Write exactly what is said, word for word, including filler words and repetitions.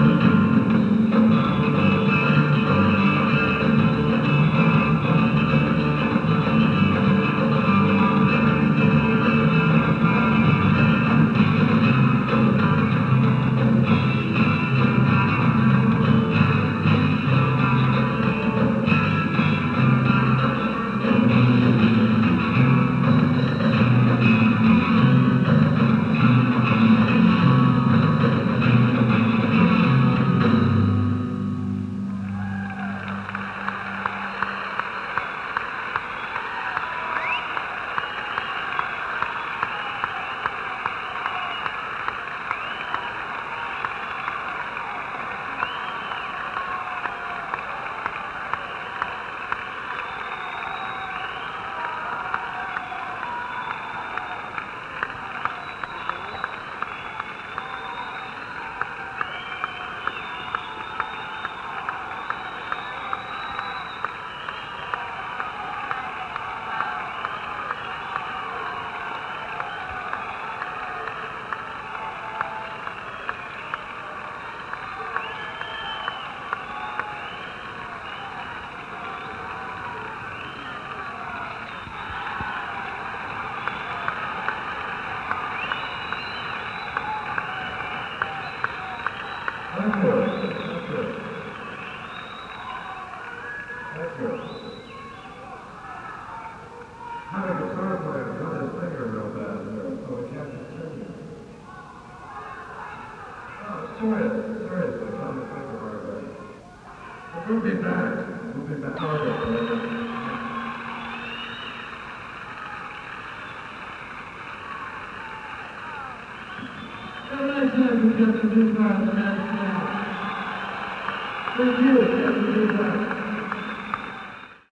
That's good. That's good. That's good. How did the guitar player cut his finger real bad there, so he can't continue? Oh, serious, seriously, cut his finger very bad. But we'll be back. We'll be back. Ladies and gentlemen, this is the man. Thank you, Captain Dubai.